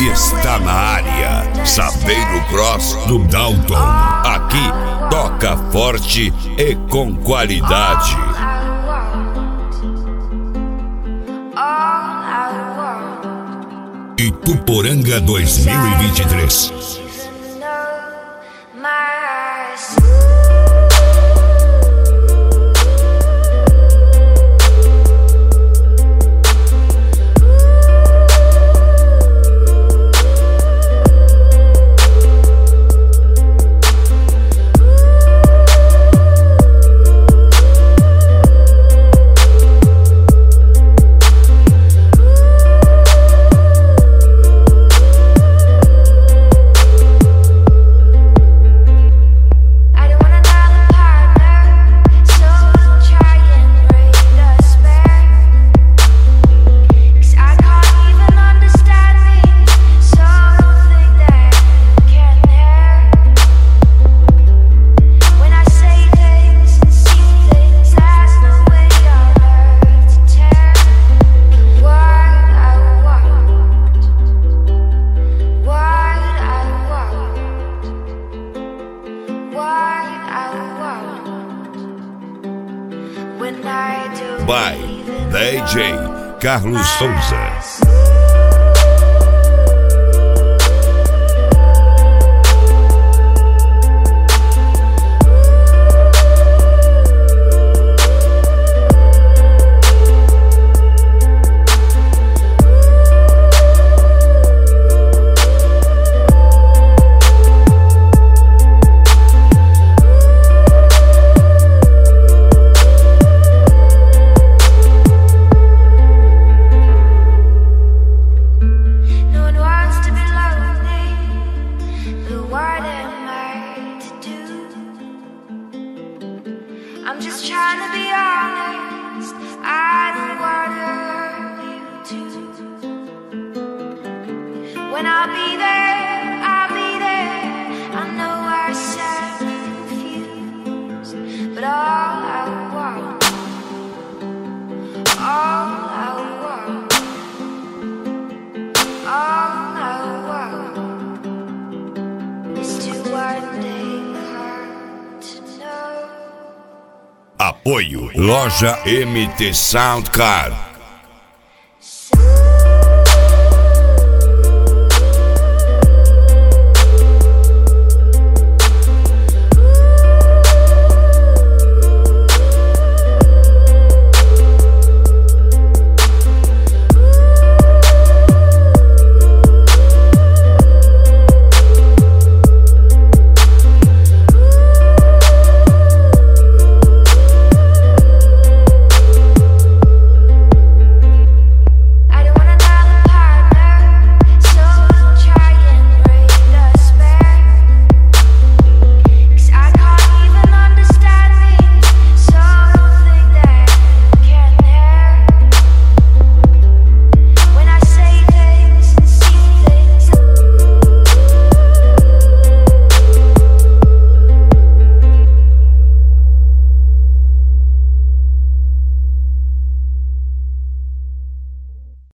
está na área. Saveiro Cross do Dalton. Aqui toca forte e com qualidade. Ituporanga 2023. By DJ Carlos Souza. I'm just trying to be honest. I don't want to hurt you too. When I'll be there, I'll be there. I know I sound confused, but all I want is to one day come to know. Apoio Loja MT Sound Car.